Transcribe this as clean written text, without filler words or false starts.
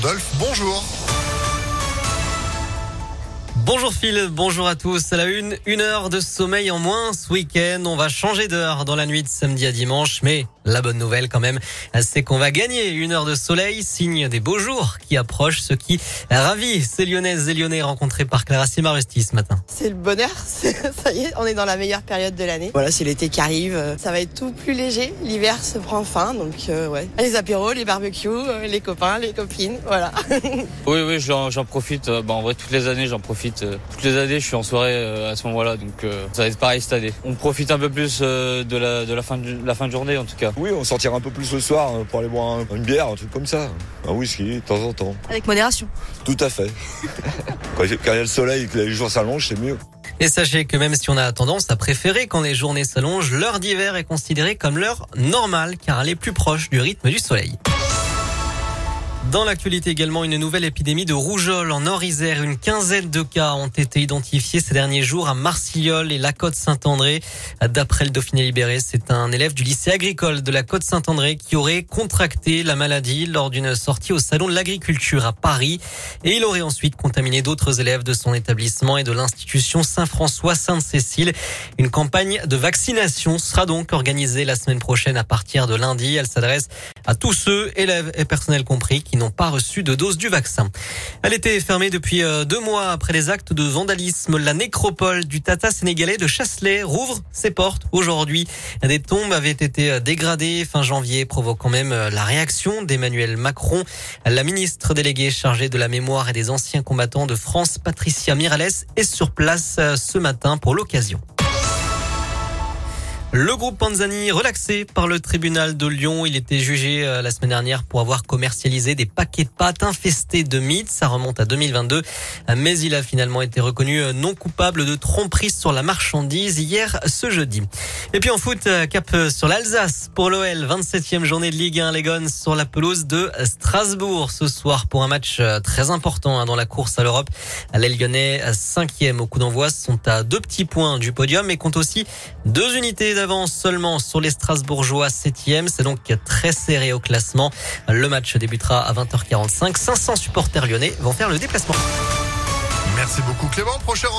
Rodolphe, bonjour. Bonjour Phil, bonjour à tous. À la une heure de sommeil en moins ce week-end. On va changer d'heure dans la nuit de samedi à dimanche, mais la bonne nouvelle quand même, c'est qu'on va gagner une heure de soleil, signe des beaux jours qui approchent, ce qui ravit ces Lyonnaises et Lyonnais rencontrés par Clara Simarusti ce matin. C'est le bonheur, ça y est, on est dans la meilleure période de l'année. Voilà, c'est l'été qui arrive, ça va être tout plus léger, l'hiver se prend fin, donc ouais. Les apéros, les barbecues, les copains, les copines, voilà. Oui, j'en profite, en vrai toutes les années j'en profite. Toutes les années je suis en soirée à ce moment-là, donc ça va être pareil cette année. On profite un peu plus de la fin de journée en tout cas. Oui, on sortira un peu plus le soir pour aller boire une bière, un truc comme ça. Un whisky, de temps en temps. Avec modération. Tout à fait. Quand il y a le soleil et que les jours s'allongent, c'est mieux. Et sachez que même si on a tendance à préférer quand les journées s'allongent, l'heure d'hiver est considérée comme l'heure normale car elle est plus proche du rythme du soleil. Dans l'actualité également, une nouvelle épidémie de rougeole en Nord-Isère. Une quinzaine de cas ont été identifiés ces derniers jours à Marcilleul et la Côte-Saint-André. D'après le Dauphiné Libéré, c'est un élève du lycée agricole de la Côte-Saint-André qui aurait contracté la maladie lors d'une sortie au salon de l'agriculture à Paris. Et il aurait ensuite contaminé d'autres élèves de son établissement et de l'institution Saint-François-Sainte-Cécile. Une campagne de vaccination sera donc organisée la semaine prochaine à partir de lundi. Elle s'adresse à tous ceux, élèves et personnels compris, qui n'ont pas reçu de dose du vaccin. Elle était fermée depuis 2 mois après les actes de vandalisme. La nécropole du Tata sénégalais de Chasselet rouvre ses portes aujourd'hui. Des tombes avaient été dégradées fin janvier, provoquant même la réaction d'Emmanuel Macron. La ministre déléguée chargée de la mémoire et des anciens combattants de France, Patricia Miralles, est sur place ce matin pour l'occasion. Le groupe Panzani relaxé par le tribunal de Lyon. Il était jugé la semaine dernière pour avoir commercialisé des paquets de pâtes infestés de mites. Ça remonte à 2022. Mais il a finalement été reconnu non coupable de tromperie sur la marchandise hier ce jeudi. Et puis en foot, cap sur l'Alsace pour l'OL. 27e journée de Ligue 1. Les Gones sur la pelouse de Strasbourg ce soir pour un match très important dans la course à l'Europe. Les Lyonnais 5e au coup d'envoi sont à 2 petits points du podium et comptent aussi 2 unités d'avance seulement sur les Strasbourgeois 7e. C'est donc très serré au classement. Le match débutera à 20h45. 500 supporters lyonnais vont faire le déplacement. Merci beaucoup Clément. Prochain